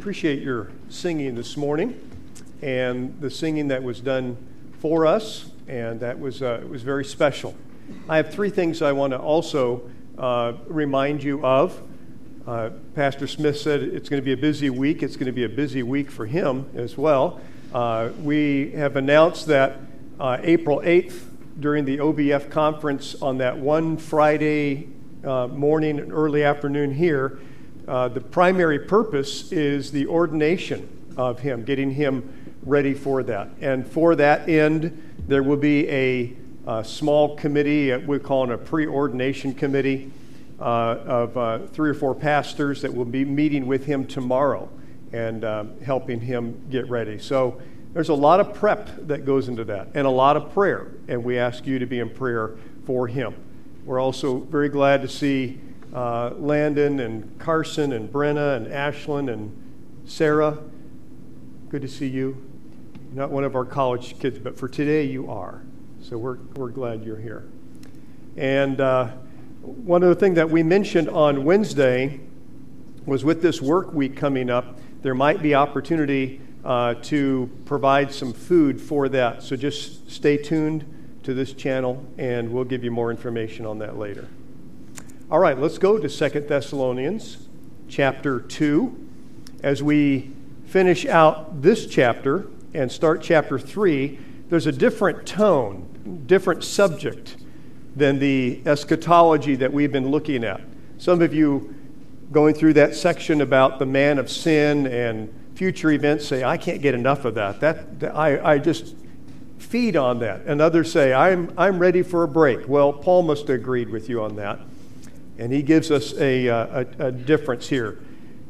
appreciate your singing this morning and the singing that was done for us, and that was it was very special. I have three things I want to also remind you of. Pastor Smith said it's going to be a busy week. It's going to be a busy week for him as well. We have announced that April 8th, during the OBF conference on that one Friday morning and early afternoon here, the primary purpose is the ordination of him, getting him ready for that. And for that end, there will be a small committee, we're calling a pre-ordination committee of 3 or 4 pastors that will be meeting with him tomorrow and helping him get ready. So there's a lot of prep that goes into that and a lot of prayer, and we ask you to be in prayer for him. We're also very glad to see Landon and Carson and Brenna and Ashlyn and Sarah. Good to see you. Not one of our college kids, but for today you are. So we're glad you're here. And one of the things that we mentioned on Wednesday was with this work week coming up, there might be opportunity to provide some food for that. So just stay tuned to this channel, and we'll give you more information on that later. All right, let's go to 2 Thessalonians chapter 2. As we finish out this chapter and start chapter 3, there's a different tone, different subject than the eschatology that we've been looking at. Some of you going through that section about the man of sin and future events say, I can't get enough of that. I just feed on that. And others say, I'm ready for a break. Well, Paul must have agreed with you on that. And he gives us a difference here.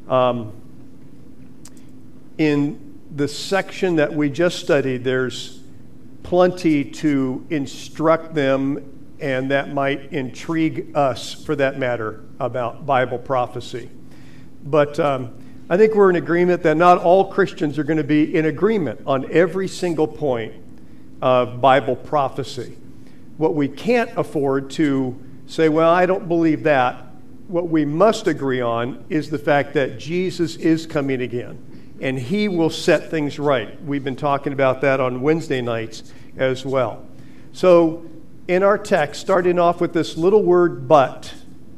In the section that we just studied, there's plenty to instruct them, and that might intrigue us, for that matter, about Bible prophecy. But I think we're in agreement that not all Christians are going to be in agreement on every single point of Bible prophecy. What we can't afford to say, well, I don't believe that. What we must agree on is the fact that Jesus is coming again, and he will set things right. We've been talking about that on Wednesday nights as well. So in our text, starting off with this little word, but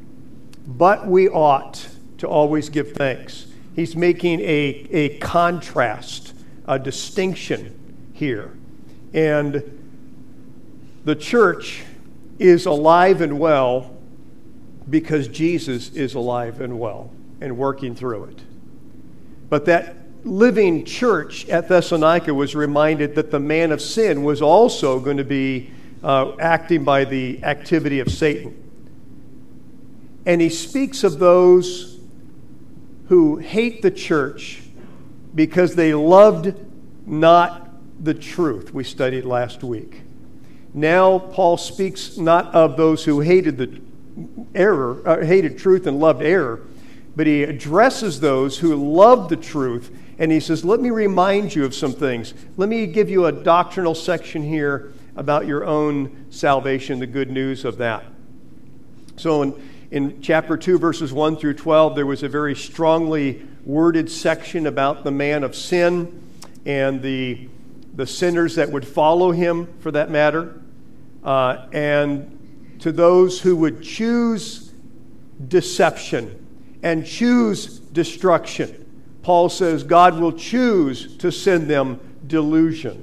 we ought to always give thanks. He's making a contrast, a distinction here. And the church is alive and well because Jesus is alive and well and working through it. But that living church at Thessalonica was reminded that the man of sin was also going to be acting by the activity of Satan. And he speaks of those who hate the church because they loved not the truth we studied last week. Now Paul speaks not of those who hated the hated truth and loved error, but he addresses those who loved the truth, and he says, let me remind you of some things. Let me give you a doctrinal section here about your own salvation, the good news of that. So in chapter 2, verses 1 through 12, there was a very strongly worded section about the man of sin and the sinners that would follow him, for that matter. And to those who would choose deception and choose destruction, Paul says God will choose to send them delusion.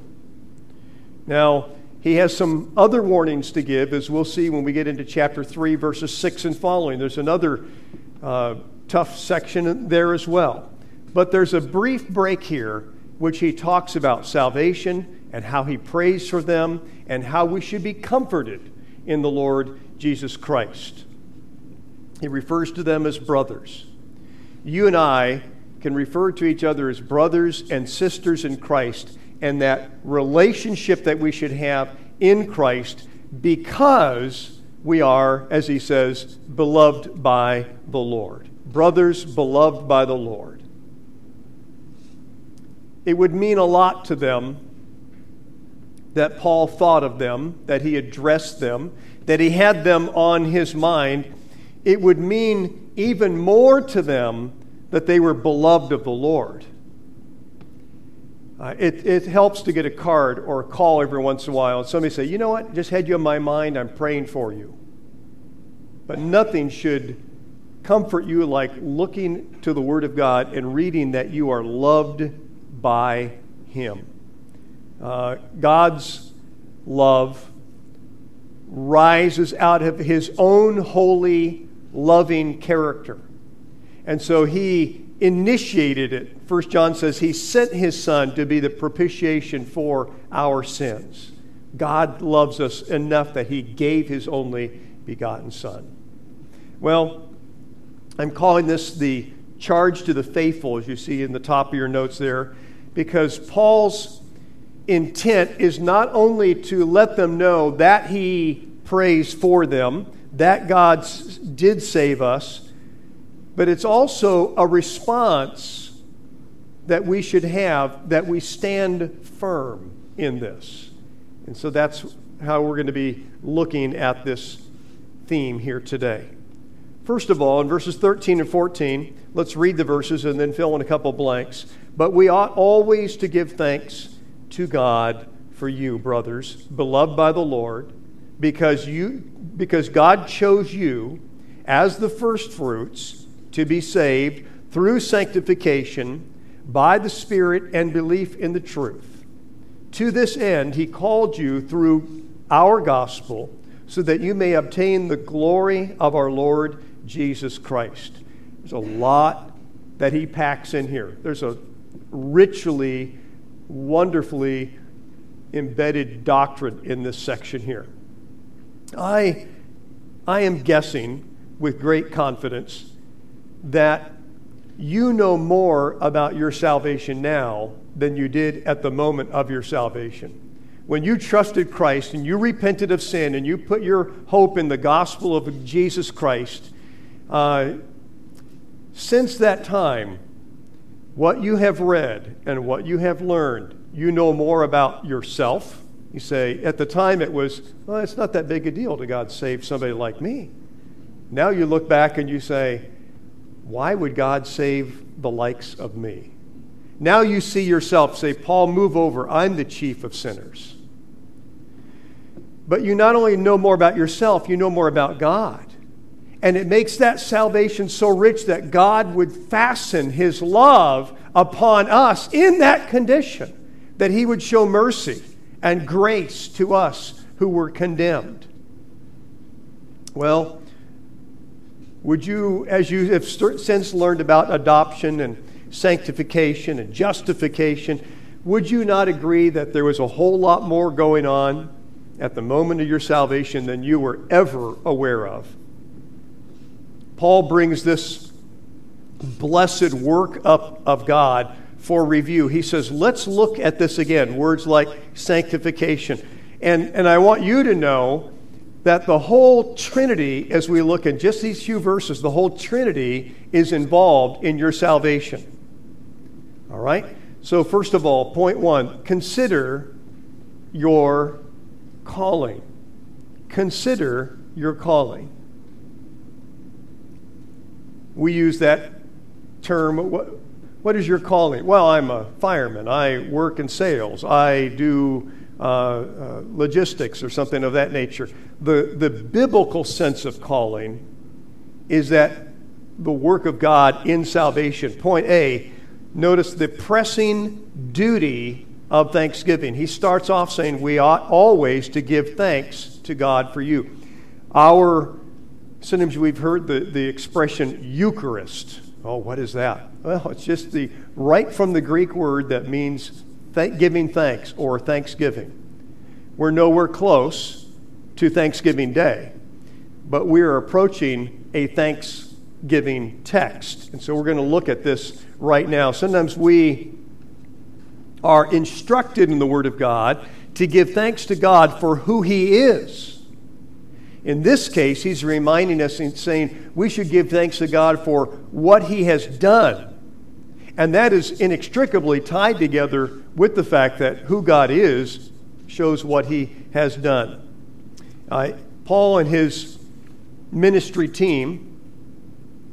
Now, he has some other warnings to give, as we'll see when we get into chapter 3, verses 6 and following. There's another tough section there as well. But there's a brief break here, which he talks about salvation and how he prays for them and how we should be comforted in the Lord Jesus Christ. He refers to them as brothers. You and I can refer to each other as brothers and sisters in Christ, and that relationship that we should have in Christ because we are, as he says, beloved by the Lord. Brothers beloved by the Lord. It would mean a lot to them that Paul thought of them, that he addressed them, that he had them on his mind. It would mean even more to them that they were beloved of the Lord. It helps to get a card or a call every once in a while and somebody say, you know what, just had you on my mind, I'm praying for you. But nothing should comfort you like looking to the Word of God and reading that you are loved by Him. God's love rises out of His own holy, loving character. And so He initiated it. 1 John says He sent His Son to be the propitiation for our sins. God loves us enough that He gave His only begotten Son. Well, I'm calling this the charge to the faithful, as you see in the top of your notes there, because Paul's intent is not only to let them know that he prays for them, that God did save us, but it's also a response that we should have, that we stand firm in this. And so that's how we're going to be looking at this theme here today. First of all, in verses 13 and 14, let's read the verses and then fill in a couple blanks. But we ought always to give thanks to God for you, brothers, beloved by the Lord, because God chose you as the firstfruits to be saved through sanctification by the Spirit and belief in the truth. To this end, He called you through our gospel, so that you may obtain the glory of our Lord Jesus Christ. There's a lot that he packs in here. There's a richly, wonderfully embedded doctrine in this section here. I am guessing with great confidence that you know more about your salvation now than you did at the moment of your salvation. When you trusted Christ and you repented of sin and you put your hope in the gospel of Jesus Christ, since that time, what you have read and what you have learned, you know more about yourself. You say, at the time it was, well, it's not that big a deal to God save somebody like me. Now you look back and you say, why would God save the likes of me? Now you see yourself say, Paul, move over. I'm the chief of sinners. But you not only know more about yourself, you know more about God. And it makes that salvation so rich that God would fasten His love upon us in that condition, that He would show mercy and grace to us who were condemned. Well, would you, as you have since learned about adoption and sanctification and justification, would you not agree that there was a whole lot more going on at the moment of your salvation than you were ever aware of? Paul brings this blessed work up of God for review. He says, let's look at this again, words like sanctification. And I want you to know that the whole Trinity, as we look at just these few verses, the whole Trinity is involved in your salvation. All right? So first of all, point one, consider your calling. Consider your calling. We use that term, what is your calling? Well, I'm a fireman. I work in sales. I do logistics or something of that nature. The biblical sense of calling is that the work of God in salvation. Point A, notice the pressing duty of thanksgiving. He starts off saying we ought always to give thanks to God for you. Sometimes we've heard the expression Eucharist. Oh, what is that? Well, it's just right from the Greek word that means giving thanks or thanksgiving. We're nowhere close to Thanksgiving Day, but we're approaching a Thanksgiving text. And so we're going to look at this right now. Sometimes we are instructed in the Word of God to give thanks to God for who He is. In this case, he's reminding us and saying we should give thanks to God for what He has done. And that is inextricably tied together with the fact that who God is shows what He has done. Paul and his ministry team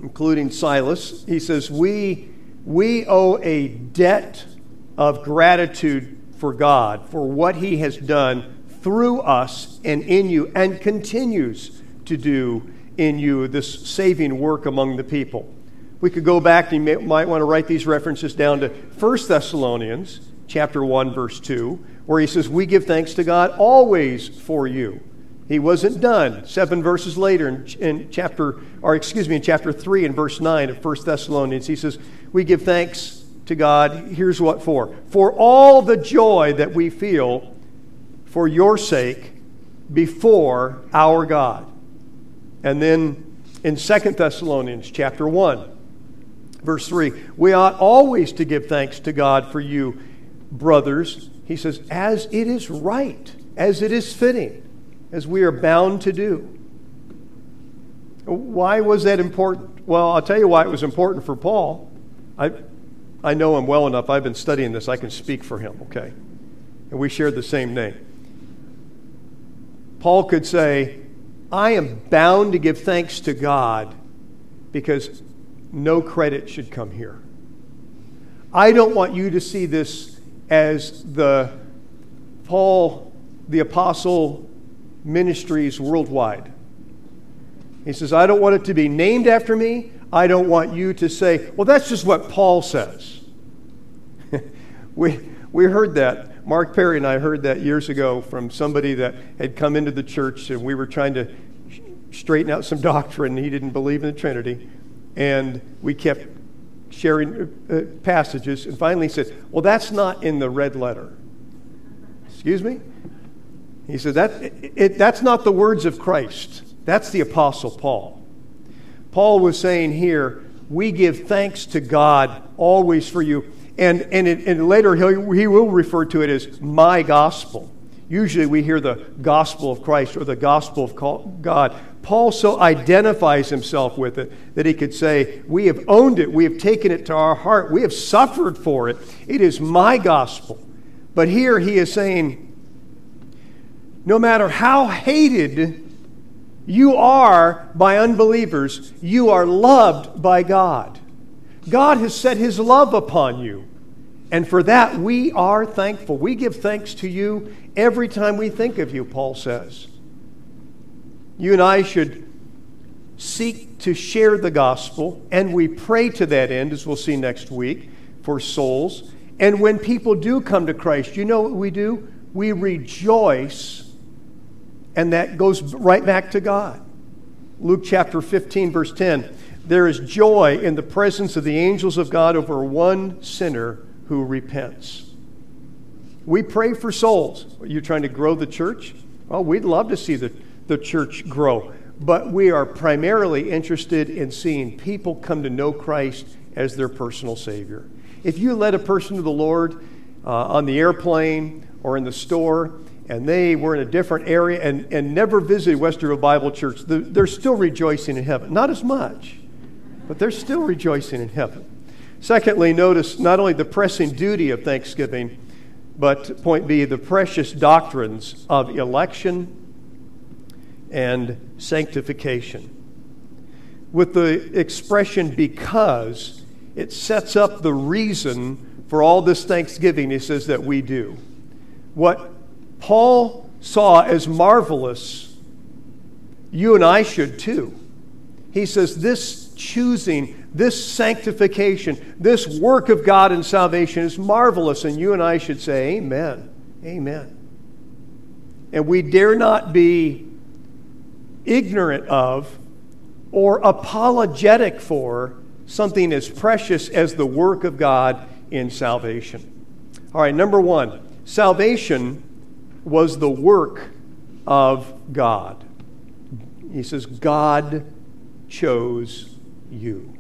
including Silas. He says, we owe a debt of gratitude for God, for what he has done through us and in you, and continues to do in you, this saving work among the people. We could go back, and you might want to write these references down to 1 Thessalonians chapter 1, verse 2, where he says, we give thanks to God always for you. He wasn't done. 7 verses later in chapter 3 and verse 9 of 1 Thessalonians, he says, we give thanks to God. Here's what for. For all the joy that we feel for your sake before our God. And then in 2 Thessalonians chapter 1, verse 3, we ought always to give thanks to God for you, brothers. He says, as it is right, as it is fitting, as we are bound to do. Why was that important? Well, I'll tell you why it was important for Paul. I know him well enough. I've been studying this. I can speak for him, okay? And we share the same name. Paul could say, I am bound to give thanks to God because no credit should come here. I don't want you to see this as the Paul, the Apostle Ministries worldwide. He says, I don't want it to be named after me. I don't want you to say, well, that's just what Paul says. We heard that. Mark Perry and I heard that years ago from somebody that had come into the church, and we were trying to straighten out some doctrine. He didn't believe in the Trinity. And we kept sharing passages, and finally he said, well, that's not in the red letter. Excuse me? He said, that's not the words of Christ. That's the Apostle Paul. Paul was saying here, we give thanks to God always for you. And later he will refer to it as my gospel. Usually we hear the gospel of Christ or the gospel of God. Paul so identifies himself with it that he could say, we have owned it, we have taken it to our heart, we have suffered for it. It is my gospel. But here he is saying, no matter how hated you are by unbelievers, you are loved by God. God has set his love upon you. And for that, we are thankful. We give thanks to you every time we think of you, Paul says. You and I should seek to share the gospel, and we pray to that end, as we'll see next week, for souls. And when people do come to Christ, you know what we do? We rejoice. And that goes right back to God. Luke chapter 15, verse 10. There is joy in the presence of the angels of God over one sinner who repents. We pray for souls. Are you trying to grow the church? Well, we'd love to see the church grow. But we are primarily interested in seeing people come to know Christ as their personal Savior. If you led a person to the Lord on the airplane or in the store, and they were in a different area and never visited Westerville Bible Church, they're still rejoicing in heaven. Not as much, but they're still rejoicing in heaven. Secondly, notice not only the pressing duty of thanksgiving, but point B, the precious doctrines of election and sanctification. With the expression because, it sets up the reason for all this thanksgiving, he says, that we do. What Paul saw as marvelous, you and I should too. He says this choosing, this sanctification, this work of God in salvation is marvelous, and you and I should say, amen, amen. And we dare not be ignorant of or apologetic for something as precious as the work of God in salvation. All right, number one, salvation was the work of God. He says, God chose you.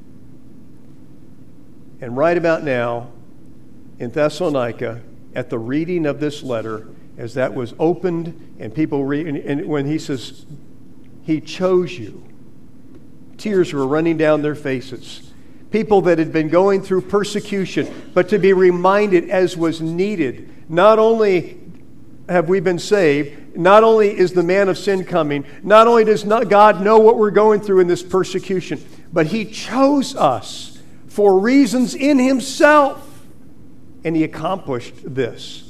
And right about now, in Thessalonica, at the reading of this letter, as that was opened and people read, and when he says, he chose you, tears were running down their faces. People that had been going through persecution, but to be reminded as was needed, not only have we been saved, not only is the man of sin coming, not only does God know what we're going through in this persecution, but He chose us for reasons in Himself, and He accomplished this.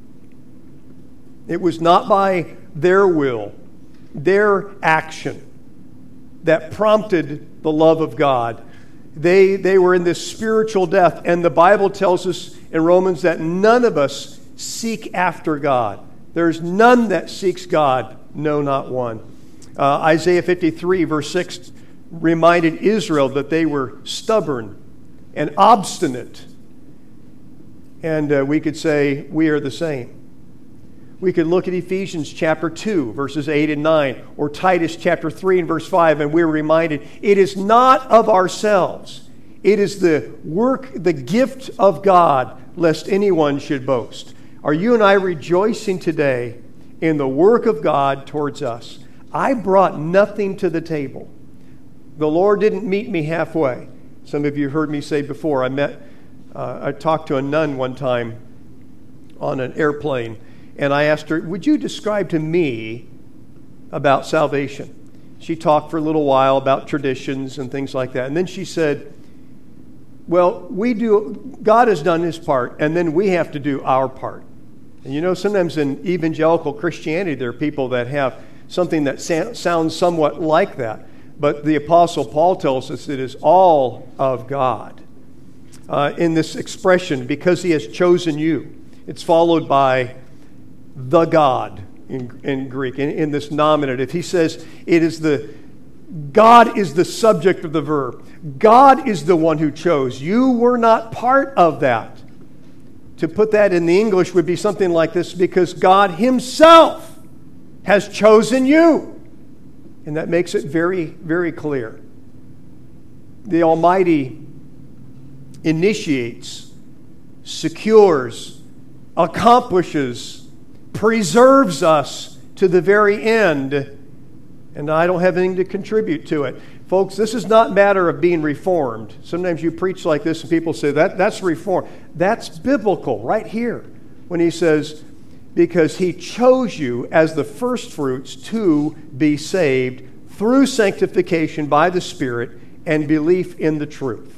It was not by their will, their action, that prompted the love of God. They were in this spiritual death, and the Bible tells us in Romans that none of us seek after God. There's none that seeks God, no, not one. Isaiah 53, verse 6, reminded Israel that they were stubborn and obstinate. And we could say we are the same. We could look at Ephesians chapter 2, verses 8 and 9, or Titus chapter 3 and verse 5, and we're reminded it is not of ourselves. It is the work, the gift of God, lest anyone should boast. Are you and I rejoicing today in the work of God towards us? I brought nothing to the table. The Lord didn't meet me halfway. Some of you heard me say before, I talked to a nun one time on an airplane, and I asked her, would you describe to me about salvation? She talked for a little while about traditions and things like that. And then she said, well, God has done His part, and then we have to do our part. And you know, sometimes in evangelical Christianity, there are people that have something that sounds somewhat like that. But the Apostle Paul tells us it is all of God. In this expression, because He has chosen you, it's followed by the God in Greek, in this nominative. He says God is the subject of the verb. God is the one who chose. You were not part of that. To put that in the English would be something like this, because God Himself has chosen you. And that makes it very, very clear. The Almighty initiates, secures, accomplishes, preserves us to the very end, and I don't have anything to contribute to it. Folks, this is not a matter of being reformed. Sometimes you preach like this and people say, that's reform. That's biblical right here when He says, because He chose you as the firstfruits to be saved through sanctification by the Spirit and belief in the truth.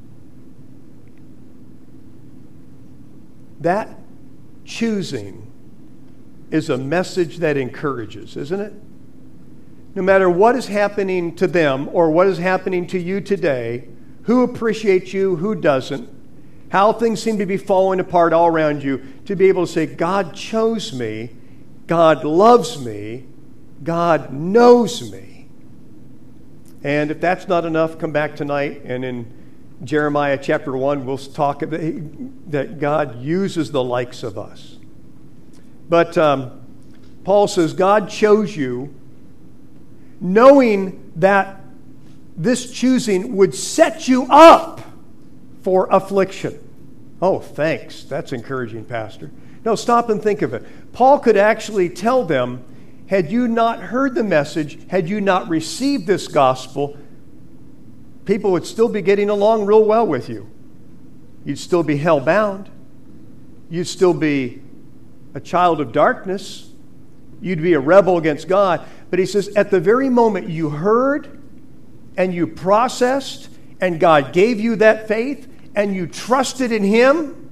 That choosing is a message that encourages, isn't it? No matter what is happening to them or what is happening to you today, who appreciates you, who doesn't, how things seem to be falling apart all around you, to be able to say, God chose me, God loves me, God knows me. And if that's not enough, come back tonight, and in Jeremiah chapter 1, we'll talk about that God uses the likes of us. But Paul says, God chose you, knowing that this choosing would set you up for affliction. Oh, thanks. That's encouraging, Pastor. No, stop and think of it. Paul could actually tell them, had you not heard the message, had you not received this gospel, people would still be getting along real well with you. You'd still be hell-bound. You'd still be a child of darkness. You'd be a rebel against God. But he says, at the very moment you heard and you processed and God gave you that faith and you trusted in Him,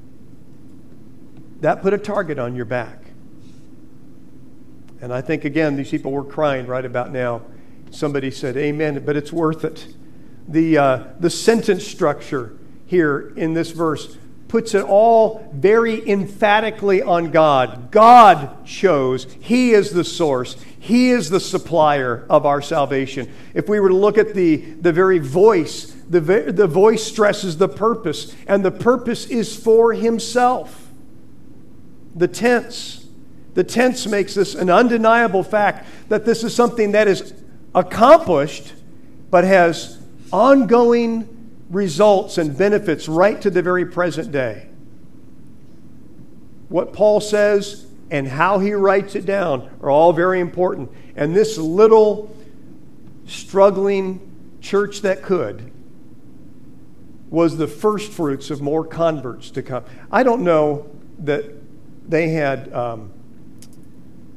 that put a target on your back. And I think, again, these people were crying right about now. Somebody said, amen, but it's worth it. The sentence structure here in this verse puts it all very emphatically on God. God chose. He is the source. He is the supplier of our salvation. If we were to look at the very voice, the voice stresses the purpose, and the purpose is for Himself. The tense makes this an undeniable fact that this is something that is accomplished but has ongoing results and benefits right to the very present day. What Paul says and how he writes it down are all very important. And this little struggling church that could was the first fruits of more converts to come. I don't know that they had,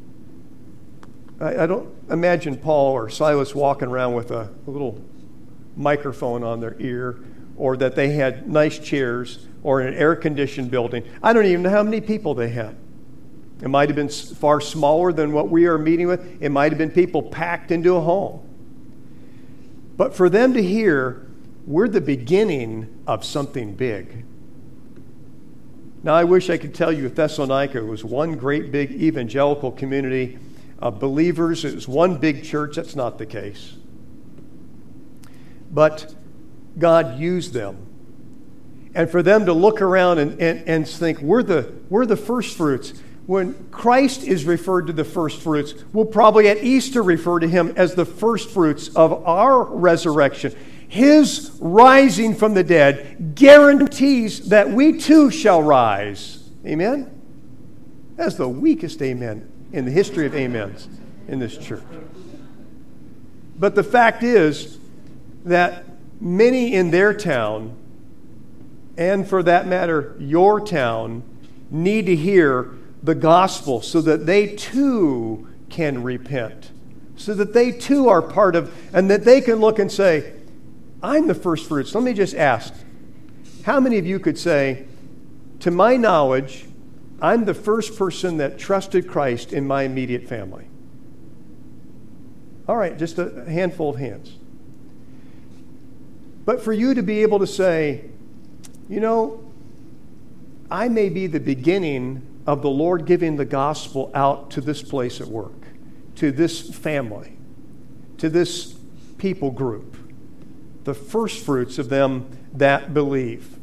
I don't imagine Paul or Silas walking around with a little microphone on their ear, or that they had nice chairs, or an air-conditioned building. I don't even know how many people they had. It might have been far smaller than what we are meeting with. It might have been people packed into a home. But for them to hear, we're the beginning of something big. Now, I wish I could tell you Thessalonica was one great big evangelical community of believers. It was one big church. That's not the case. But God used them. And for them to look around and think, we're the first fruits. When Christ is referred to the first fruits, we'll probably at Easter refer to him as the first fruits of our resurrection. His rising from the dead guarantees that we too shall rise. Amen? That's the weakest amen in the history of amens in this church. But the fact is that many in their town, and for that matter, your town, need to hear the gospel so that they too can repent, so that they too are part of, and that they can look and say, I'm the first fruits. Let me just ask, how many of you could say, to my knowledge, I'm the first person that trusted Christ in my immediate family? All right, just a handful of hands. But for you to be able to say, you know, I may be the beginning of the Lord giving the gospel out to this place at work, to this family, to this people group, the first fruits of them that believe.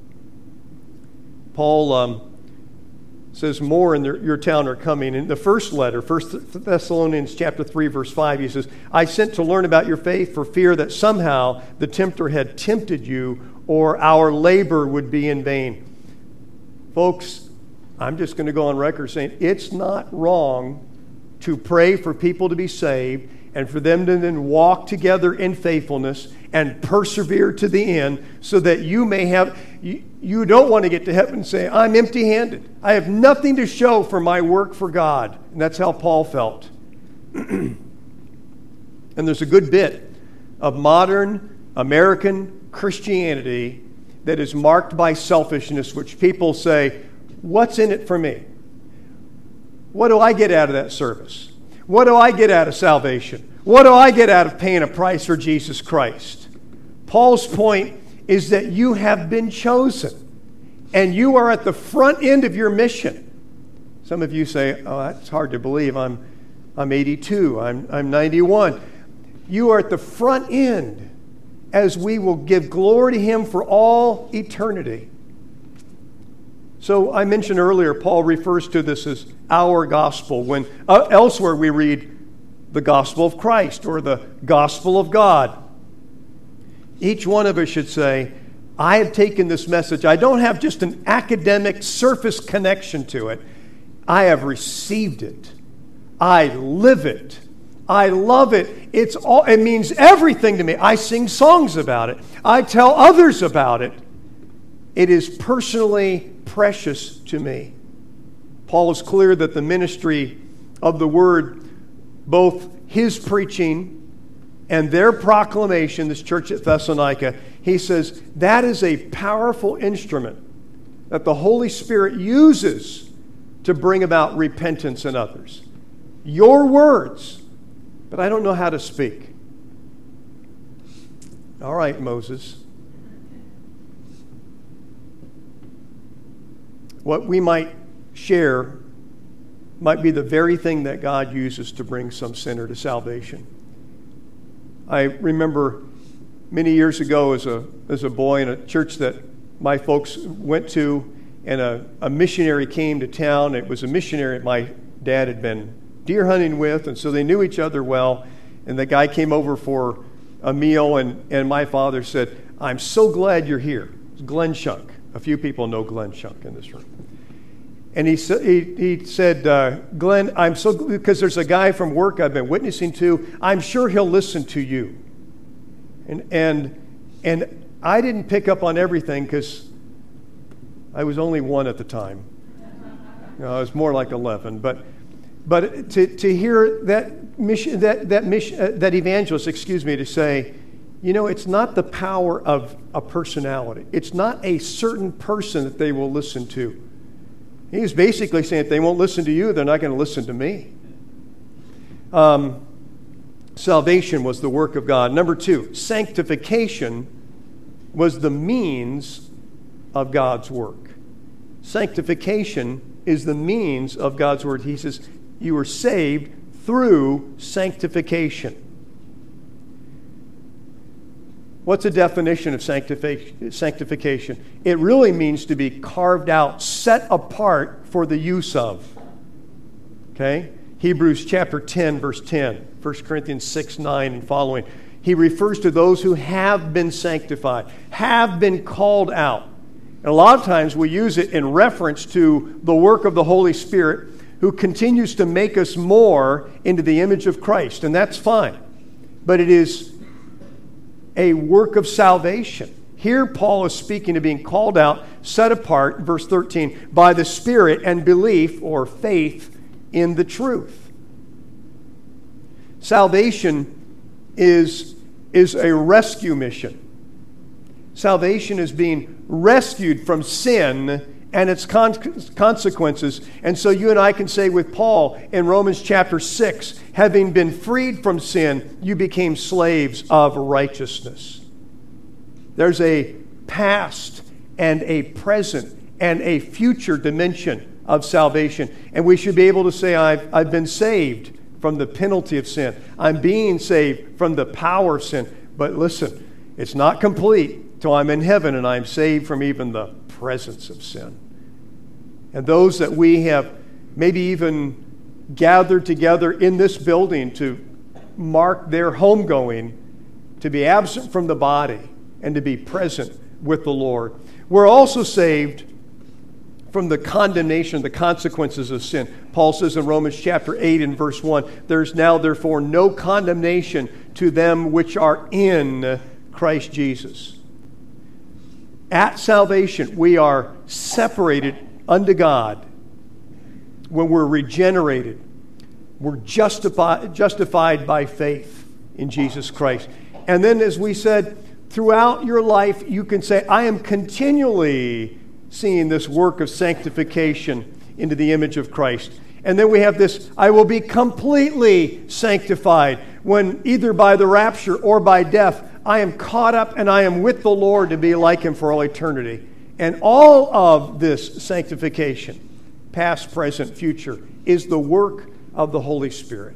Paul says more in your town are coming. In the first letter, 1 Thessalonians chapter 3, verse 5, he says, I sent to learn about your faith for fear that somehow the tempter had tempted you or our labor would be in vain. Folks, I'm just going to go on record saying it's not wrong to pray for people to be saved and for them to then walk together in faithfulness and persevere to the end so that you may have, you don't want to get to heaven and say, I'm empty-handed. I have nothing to show for my work for God. And that's how Paul felt. And there's a good bit of modern American Christianity that is marked by selfishness, which people say, what's in it for me? What do I get out of that service? What do I get out of salvation? What do I get out of paying a price for Jesus Christ? Paul's point is that you have been chosen and you are at the front end of your mission. Some of you say, oh, that's hard to believe. I'm 82. I'm 91. You are at the front end as we will give glory to him for all eternity. So I mentioned earlier, Paul refers to this as our gospel, when elsewhere we read the gospel of Christ or the gospel of God. Each one of us should say, I have taken this message. I don't have just an academic surface connection to it. I have received it. I live it. I love it. It means everything to me. I sing songs about it. I tell others about it. It is personally precious to me. Paul is clear that the ministry of the word, both his preaching and their proclamation, this church at Thessalonica, he says that is a powerful instrument that the Holy Spirit uses to bring about repentance in others. Your words, but I don't know how to speak. All right, Moses. What we might share might be the very thing that God uses to bring some sinner to salvation. I remember many years ago as a boy in a church that my folks went to, and a missionary came to town. It was a missionary my dad had been deer hunting with, and so they knew each other well. And the guy came over for a meal, and my father said, I'm so glad you're here. It's Glenn Shunk. A few people know Glenn Shunk in this room. And he said, Glenn, I'm so, because there's a guy from work I've been witnessing to, I'm sure he'll listen to you. And I didn't pick up on everything because I was only 1 at the time. I was more like 11. But to hear that evangelist, to say, You know, it's not the power of a personality. It's not a certain person that they will listen to. He's basically saying if they won't listen to you, they're not going to listen to me. Salvation was the work of God. Number 2, sanctification was the means of God's work. Sanctification is the means of God's word. He says, you were saved through sanctification. What's the definition of sanctification? It really means to be carved out, set apart for the use of. Okay? Hebrews chapter 10, verse 10, 1 Corinthians 6, 9 and following. He refers to those who have been sanctified, have been called out. And a lot of times we use it in reference to the work of the Holy Spirit who continues to make us more into the image of Christ. And that's fine. But it is a work of salvation. Here Paul is speaking of being called out, set apart, verse 13, by the Spirit and belief or faith in the truth. Salvation is a rescue mission. Salvation is being rescued from sin and its consequences. And so you and I can say with Paul in Romans chapter 6, having been freed from sin, you became slaves of righteousness. There's a past and a present and a future dimension of salvation. And we should be able to say, I've been saved from the penalty of sin. I'm being saved from the power of sin. But listen, it's not complete till I'm in heaven and I'm saved from even the presence of sin. And those that we have maybe even gathered together in this building to mark their homegoing, to be absent from the body and to be present with the Lord. We're also saved from the condemnation, the consequences of sin. Paul says in Romans chapter 8 and verse 1, there's now therefore no condemnation to them which are in Christ Jesus. At salvation, we are separated unto God. When we're regenerated, we're justified by faith in Jesus Christ. And then, as we said, throughout your life, you can say, I am continually seeing this work of sanctification into the image of Christ. And then we have this, I will be completely sanctified when either by the rapture or by death, I am caught up and I am with the Lord to be like Him for all eternity. And all of this sanctification, past, present, future, is the work of the Holy Spirit.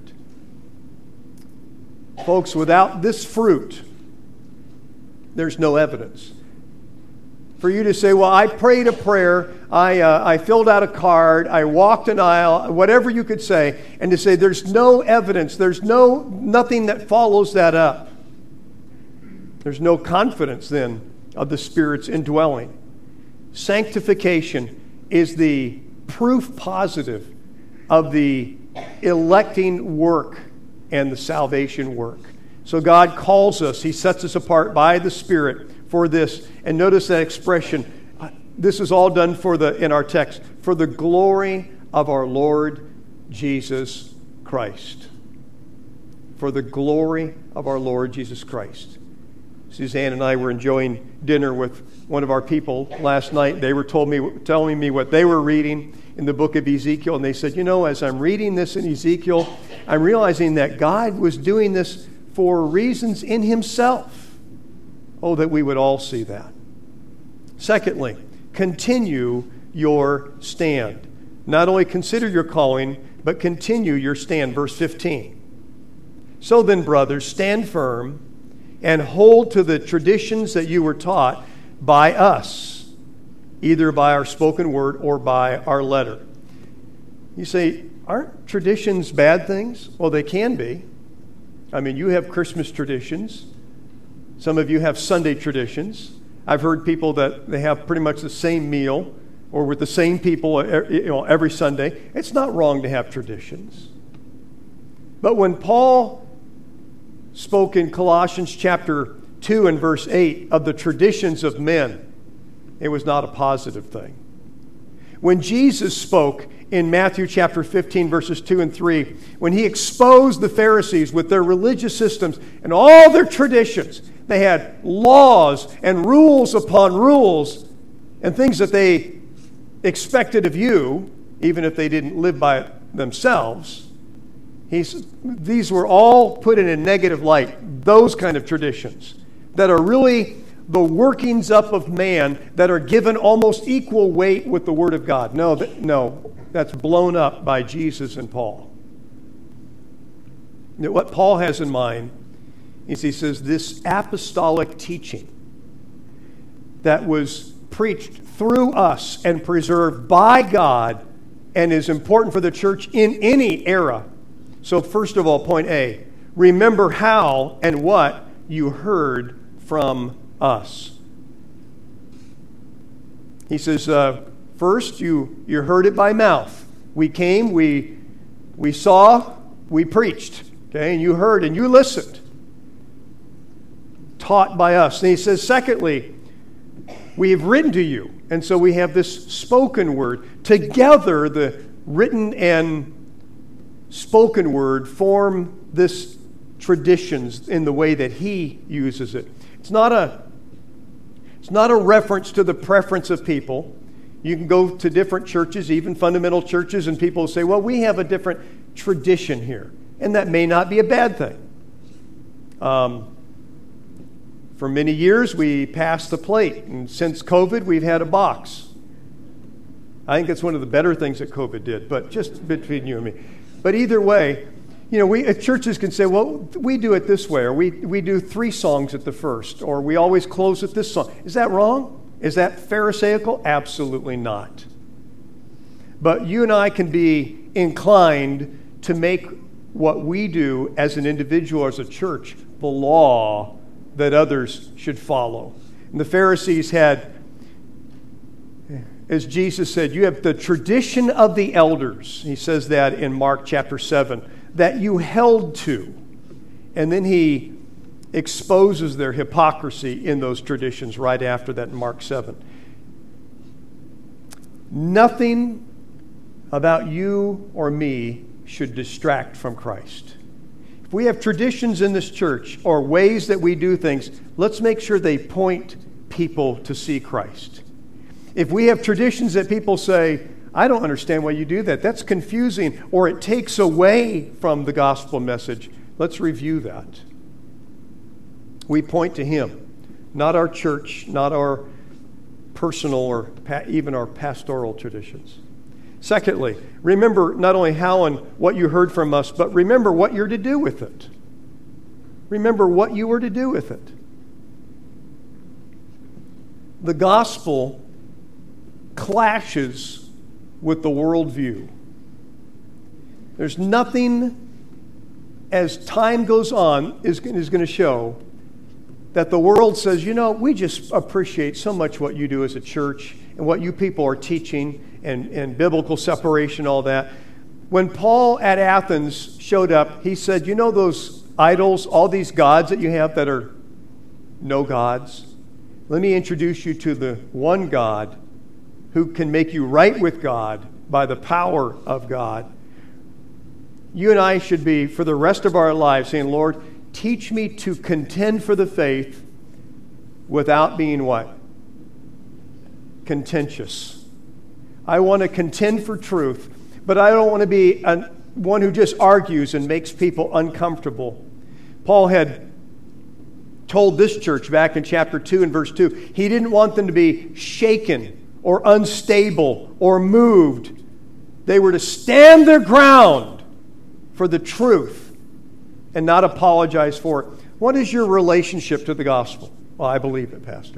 Folks, without this fruit, there's no evidence. For you to say, well, I prayed a prayer, I filled out a card, I walked an aisle, whatever you could say, and to say there's no evidence, there's nothing that follows that up. There's no confidence then of the Spirit's indwelling. Sanctification is the proof positive of the electing work and the salvation work. So God calls us, He sets us apart by the Spirit for this. And notice that expression, this is all done in our text, for the glory of our Lord Jesus Christ. For the glory of our Lord Jesus Christ. Suzanne and I were enjoying dinner with one of our people last night. They were telling me what they were reading in the book of Ezekiel. And they said, you know, as I'm reading this in Ezekiel, I'm realizing that God was doing this for reasons in Himself. Oh, that we would all see that. Secondly, continue your stand. Not only consider your calling, but continue your stand. Verse 15. So then, brothers, stand firm and hold to the traditions that you were taught by us, either by our spoken word or by our letter. You say, aren't traditions bad things? Well, they can be. I mean, you have Christmas traditions. Some of you have Sunday traditions. I've heard people that they have pretty much the same meal or with the same people every Sunday. It's not wrong to have traditions. But when Paul spoke in Colossians chapter 2 and verse 8 of the traditions of men, it was not a positive thing. When Jesus spoke in Matthew chapter 15 verses 2 and 3, when He exposed the Pharisees with their religious systems and all their traditions, They had laws and rules upon rules and things that they expected of you, even if they didn't live by it themselves. These were all put in a negative light, those kind of traditions that are really the workings up of man that are given almost equal weight with the Word of God. No, that's blown up by Jesus and Paul. What Paul has in mind is he says this apostolic teaching that was preached through us and preserved by God and is important for the church in any era. So first of all, point A, remember how and what you heard from us. He says, first, you heard it by mouth. We came, we saw, we preached. Okay, and you heard and you listened. Taught by us. And he says, secondly, we have written to you. And so we have this spoken word. Together, the written and spoken word form this traditions in the way that he uses it. It's not a reference to the preference of people. You can go to different churches, even fundamental churches, and people say, well, we have a different tradition here. And that may not be a bad thing. For many years, we passed the plate. And since COVID, we've had a box. I think that's one of the better things that COVID did, but just between you and me. But either way, churches can say, well, we do it this way, or we do 3 songs at the first, or we always close with this song. Is that wrong? Is that pharisaical? Absolutely not. But you and I can be inclined to make what we do as an individual, as a church, the law that others should follow. And the Pharisees had, as Jesus said, you have the tradition of the elders. He says that in Mark chapter 7, that you held to. And then he exposes their hypocrisy in those traditions right after that in Mark 7. Nothing about you or me should distract from Christ. If we have traditions in this church or ways that we do things, let's make sure they point people to see Christ. If we have traditions that people say, I don't understand why you do that, that's confusing, or it takes away from the gospel message, let's review that. We point to Him, not our church, not our personal or even our pastoral traditions. Secondly, remember not only how and what you heard from us, but remember what you're to do with it. Remember what you were to do with it. The gospel clashes with the worldview. There's nothing, as time goes on, is going to show that the world says, we just appreciate so much what you do as a church and what you people are teaching and biblical separation, all that. When Paul at Athens showed up, he said, those idols, all these gods that you have that are no gods? Let me introduce you to the one God who can make you right with God by the power of God. You and I should be, for the rest of our lives, saying, Lord, teach me to contend for the faith without being what? Contentious. I want to contend for truth, but I don't want to be one who just argues and makes people uncomfortable. Paul had told this church back in chapter 2 and verse 2, he didn't want them to be shaken or unstable or moved. They were to stand their ground for the truth and not apologize for it. What is your relationship to the gospel? Well, I believe it, Pastor.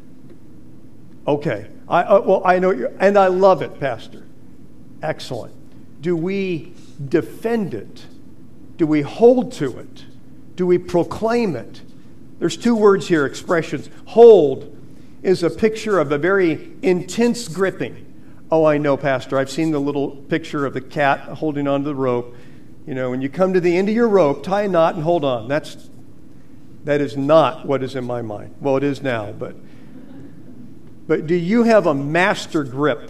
Okay. I know you, and I love it, Pastor. Excellent. Do we defend it? Do we hold to it? Do we proclaim it? There's 2 words here, expressions. Hold is a picture of a very intense gripping. Oh, I know, Pastor. I've seen the little picture of the cat holding onto the rope. When you come to the end of your rope, tie a knot and hold on. That is not what is in my mind. Well, it is now, but do you have a master grip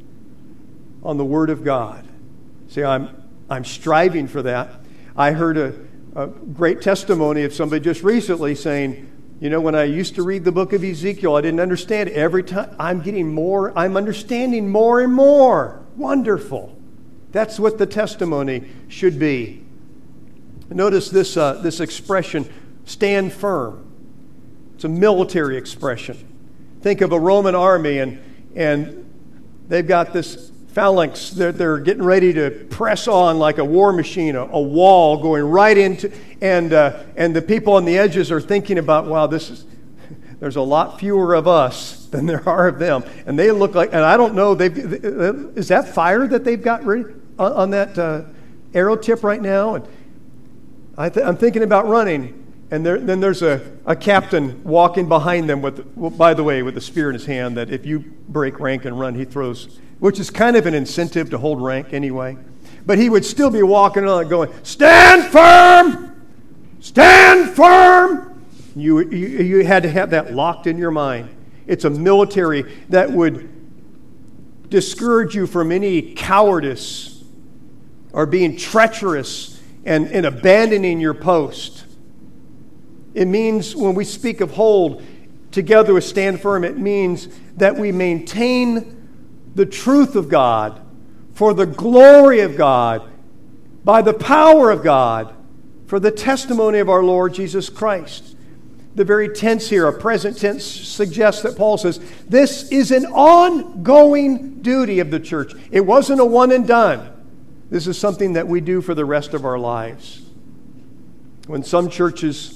on the Word of God? See, I'm striving for that. I heard a great testimony of somebody just recently saying, You know, when I used to read the book of Ezekiel, I didn't understand it. Every time I'm understanding more and more. Wonderful. That's what the testimony should be. Notice this expression, stand firm. It's a military expression. Think of a Roman army, and they've got this phalanx. They're getting ready to press on like a war machine, a wall going right into, and the people on the edges are thinking about, wow, there's a lot fewer of us than there are of them. And they look like, and I don't know, is that fire that they've got ready on that arrow tip right now? And I'm thinking about running. And then there's a captain walking behind them by the way, with a spear in his hand, that if you break rank and run, he throws, which is kind of an incentive to hold rank anyway. But he would still be walking on going, stand firm! Stand firm! You had to have that locked in your mind. It's a military that would discourage you from any cowardice or being treacherous and abandoning your post. It means, when we speak of hold together with stand firm, it means that we maintain the truth of God for the glory of God, by the power of God, for the testimony of our Lord Jesus Christ. The very tense here, a present tense, suggests that Paul says, this is an ongoing duty of the church. It wasn't a one and done. This is something that we do for the rest of our lives. When some churches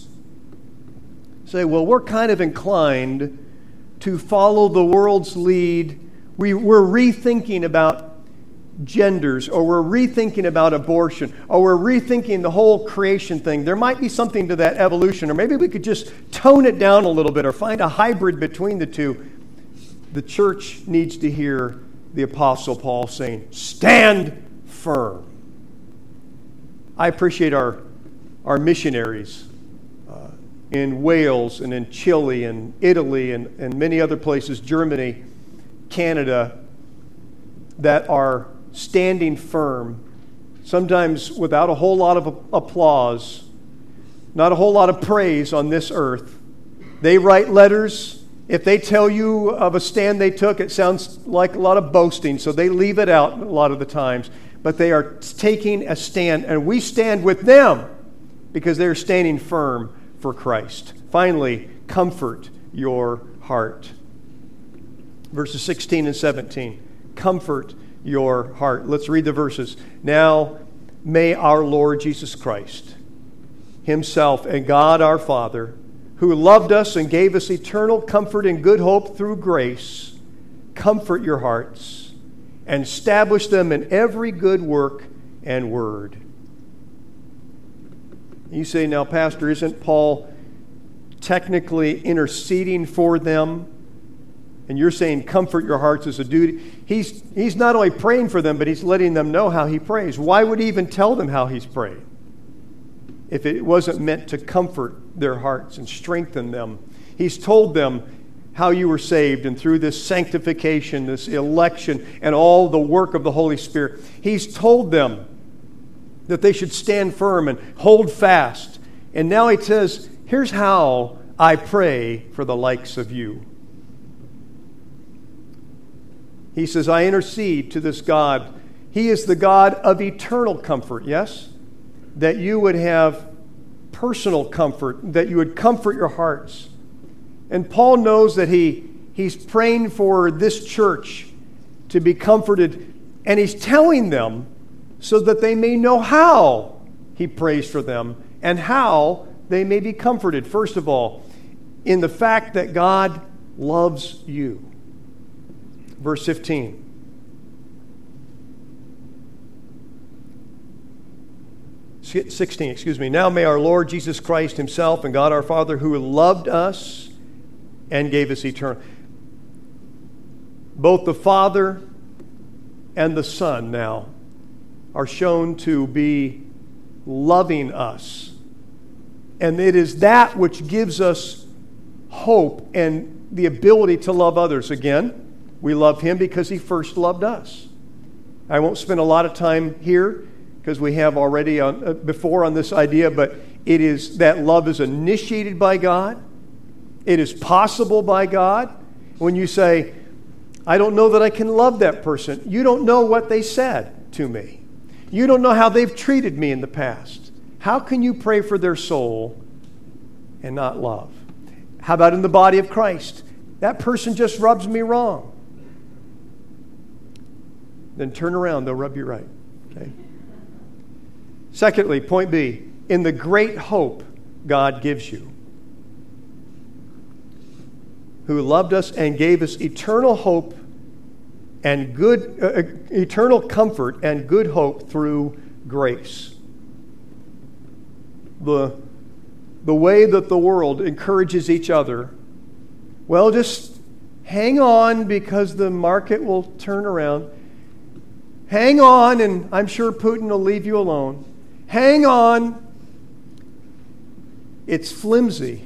say, well, we're kind of inclined to follow the world's lead. We're rethinking about genders, or we're rethinking about abortion, or we're rethinking the whole creation thing. There might be something to that evolution, or maybe we could just tone it down a little bit or find a hybrid between the two. The church needs to hear the Apostle Paul saying, stand firm. I appreciate our missionaries in Wales and in Chile and Italy and many other places, Germany, Canada, that are standing firm, sometimes without a whole lot of applause, not a whole lot of praise on this earth. They write letters. If they tell you of a stand they took, it sounds like a lot of boasting, so they leave it out a lot of the times. But they are taking a stand, and we stand with them because they're standing firm for Christ. Finally, comfort your heart. Verses 16 and 17. Comfort your heart. Let's read the verses. Now, may our Lord Jesus Christ Himself and God our Father, who loved us and gave us eternal comfort and good hope through grace, comfort your hearts and establish them in every good work and word. You say, now, Pastor, isn't Paul technically interceding for them? And you're saying comfort your hearts is a duty. He's not only praying for them, but he's letting them know how he prays. Why would he even tell them how he's praying if it wasn't meant to comfort their hearts and strengthen them? He's told them how you were saved, and through this sanctification, this election, and all the work of the Holy Spirit, he's told them that they should stand firm and hold fast. And now he says, here's how I pray for the likes of you. He says, I intercede to this God. He is the God of eternal comfort, yes? That you would have personal comfort, that you would comfort your hearts. And Paul knows that he's praying for this church to be comforted, and he's telling them so that they may know how he prays for them and how they may be comforted. First of all, in the fact that God loves you. Verse 15. Now may our Lord Jesus Christ Himself and God our Father, who loved us and gave us eternal. Both the Father and the Son now are shown to be loving us. And it is that which gives us hope and the ability to love others. Again, we love Him because He first loved us. I won't spend a lot of time here because we have already before on this idea, but it is that love is initiated by God. It is possible by God. When you say, I don't know that I can love that person, you don't know what they said to me. You don't know how they've treated me in the past. How can you pray for their soul and not love? How about in the body of Christ? That person just rubs me wrong. Then turn around, they'll rub you right. Okay? Secondly, point B, in the great hope God gives you, who loved us and gave us eternal hope and eternal comfort and good hope through grace. The way that the world encourages each other, well, just hang on because the market will turn around. Hang on, and I'm sure Putin will leave you alone. Hang on. It's flimsy.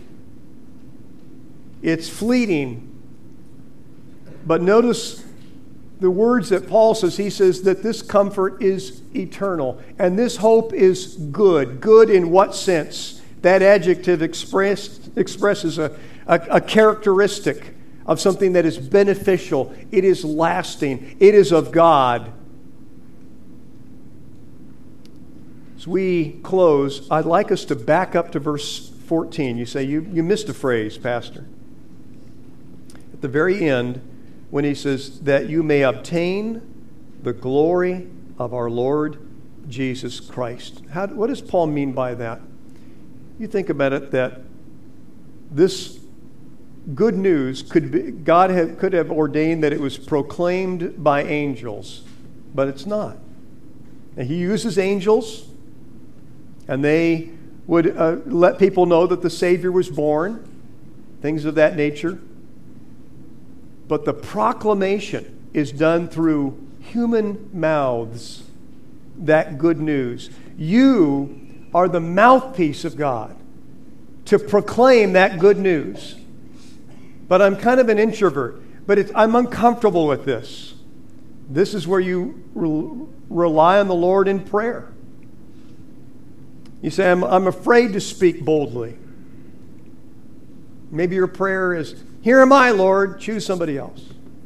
It's fleeting. But notice the words that Paul says. He says that this comfort is eternal. And this hope is good. Good in what sense? That adjective expresses a characteristic of something that is beneficial. It is lasting. It is of God. As we close, I'd like us to back up to verse 14. You say, you missed a phrase, Pastor. At the very end, when he says, that you may obtain the glory of our Lord Jesus Christ. What does Paul mean by that? You think about it, that this good news God could have ordained that it was proclaimed by angels, but it's not. And he uses angels, and they would let people know that the Savior was born, things of that nature. But the proclamation is done through human mouths, that good news. You are the mouthpiece of God to proclaim that good news. But I'm kind of an introvert, but I'm uncomfortable with this. This is where you rely on the Lord in prayer. You say, I'm afraid to speak boldly. Maybe your prayer is, here am I, Lord, choose somebody else.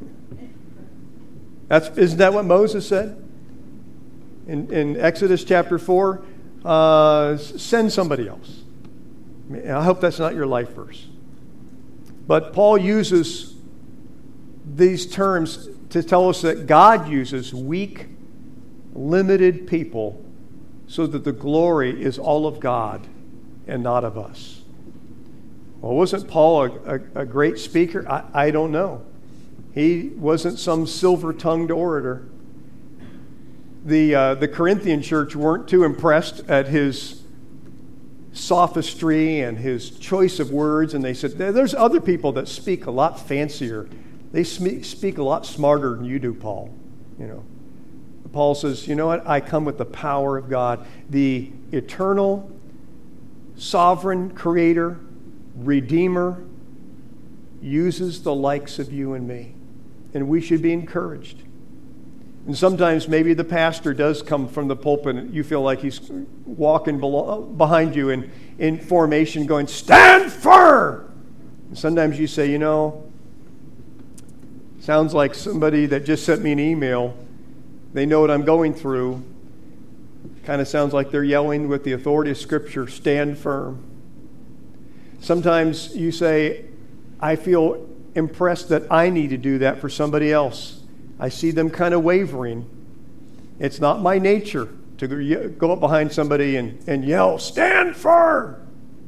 Isn't that what Moses said? In Exodus chapter 4, send somebody else. I hope that's not your life verse. But Paul uses these terms to tell us that God uses weak, limited people so that the glory is all of God and not of us. Well, wasn't Paul a great speaker? I don't know. He wasn't some silver-tongued orator. The Corinthian church weren't too impressed at his sophistry and his choice of words, and they said, there's other people that speak a lot fancier. They speak a lot smarter than you do, Paul. You know, Paul says, you know what? I come with the power of God, the eternal, sovereign creator, Redeemer, uses the likes of you and me. And we should be encouraged. And sometimes maybe the pastor does come from the pulpit and you feel like he's walking behind you in formation going, stand firm! And sometimes you say, you know, sounds like somebody that just sent me an email. They know what I'm going through. Kind of sounds like they're yelling with the authority of Scripture, stand firm. Sometimes you say, I feel impressed that I need to do that for somebody else. I see them kind of wavering. It's not my nature to go up behind somebody and yell, stand firm!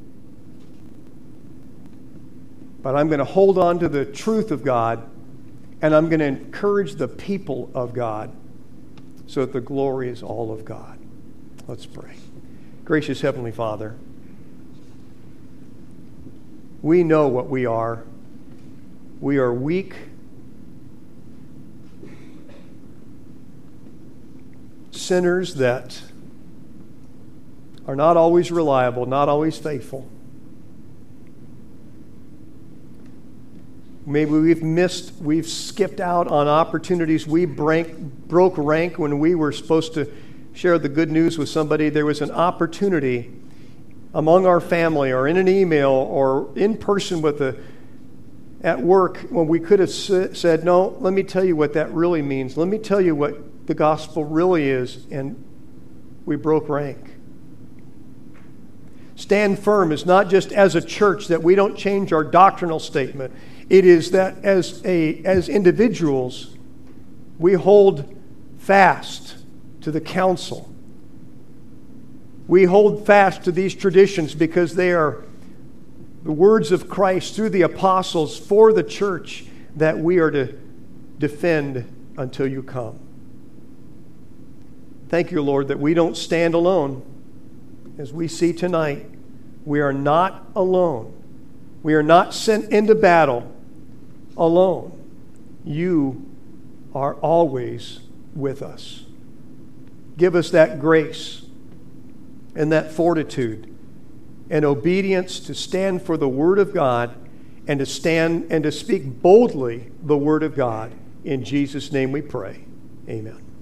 But I'm going to hold on to the truth of God, and I'm going to encourage the people of God so that the glory is all of God. Let's pray. Gracious Heavenly Father, we know what we are. We are weak, sinners that are not always reliable, not always faithful. Maybe we've skipped out on opportunities. We broke rank when we were supposed to share the good news with somebody. There was an opportunity among our family or in an email or in person at work when we could have said, no, let me tell you what that really means. Let me tell you what the gospel really is. And we broke rank. Stand firm is not just as a church that we don't change our doctrinal statement. It is that as individuals, we hold fast to the counsel. We hold fast to these traditions because they are the words of Christ through the apostles for the church that we are to defend until you come. Thank you, Lord, that we don't stand alone. As we see tonight, we are not alone. We are not sent into battle alone. You are always with us. Give us that grace and that fortitude and obedience to stand for the Word of God and to stand and to speak boldly the Word of God. In Jesus' name we pray. Amen.